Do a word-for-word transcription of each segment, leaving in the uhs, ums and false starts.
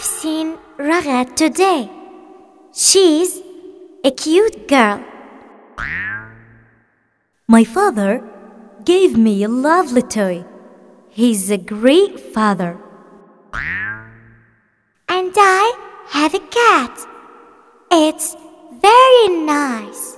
I've seen Ragad today. She's a cute girl. My father gave me a lovely toy. He's a great father. And I have a cat. It's very nice.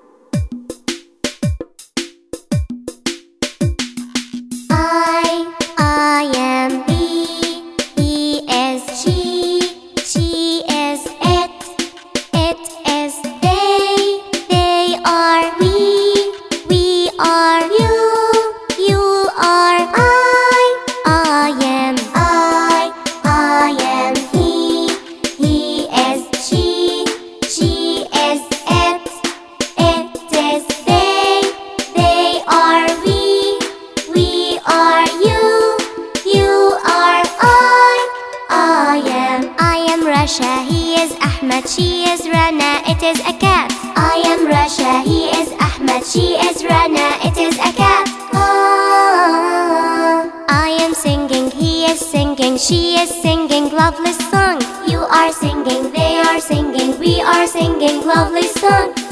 I, I am he, he is she, she is it, it is they, they are we, we are you, you are I, I am I, I am he, he is she, she is it, it is they, they are we, we are you, you are I, I am I am Rasha, he is Ahmed, she is Rana, it is a cat. I am Rasha, he is Ahmed, she is Rana, it is a cat. Ah, I am singing, he is singing, she is singing, lovely song. You are singing, they are singing, we are singing, lovely song.